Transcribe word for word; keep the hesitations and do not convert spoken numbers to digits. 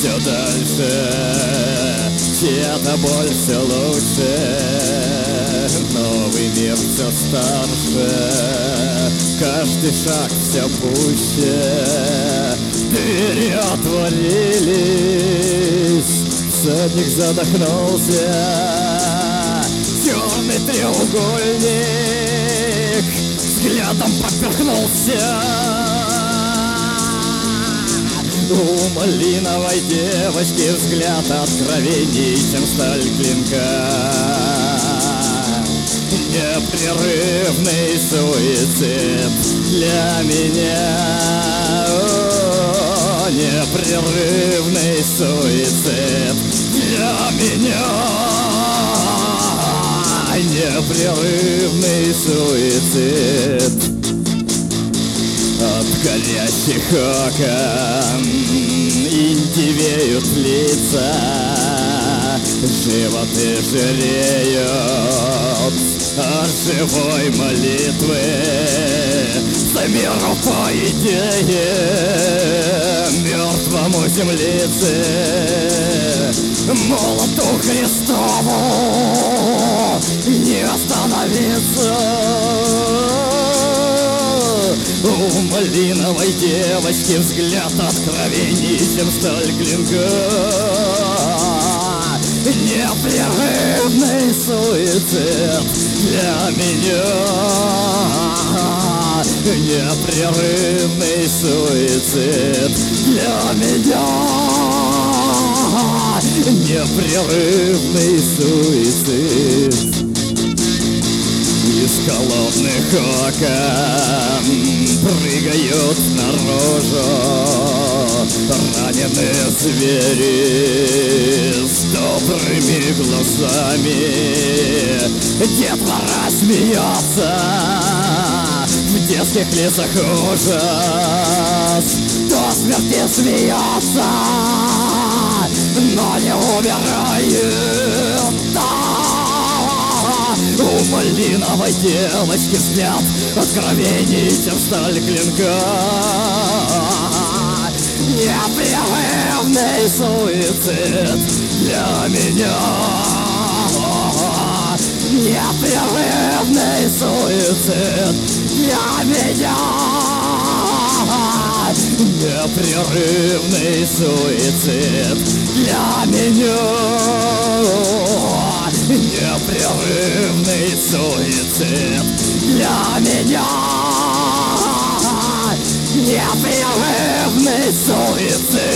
все дальше, чья-то боль все лучше, новый мир все старше, каждый шаг все пуще, двери отворились, всадник задохнулся, черный треугольник взглядом поперхнулся. У малиновой девочки взгляд откровений, чем сталь клинка. Непрерывный суицид для меня. О, непрерывный суицид для меня. Непрерывный суицид. От горящих окон индивеют лица, животы жиреют от живой молитвы. За миру по идее мертвому землице, молоту Христову не остановиться. У малиновой девочки взгляд откровений, чем сталь клинка. Непрерывный суицид для меня. Непрерывный суицид для меня. Непрерывный суицид. Из холодных окон прыгают наружу раненые звери с добрыми глазами. Детвора смеется, в детских лицах ужас, до смерти смеется, но не умирает. У малиновой девочки взгляд откровений, чем сталь клинка. Непрерывный суицид для меня. Непрерывный суицид для меня. Непрерывный суицид для меня. Непрерывный суицид для меня. Непрерывный суицид.